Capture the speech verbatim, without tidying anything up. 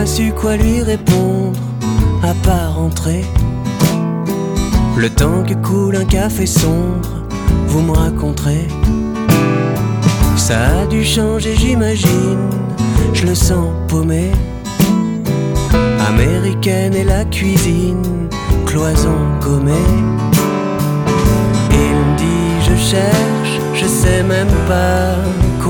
pas su quoi lui répondre, à part rentrer. Le temps que coule un café sombre, vous me raconterez. Ça a dû changer, j'imagine, je le sens paumé. Américaine et la cuisine, cloison gommée. Il me dit je cherche, je sais même pas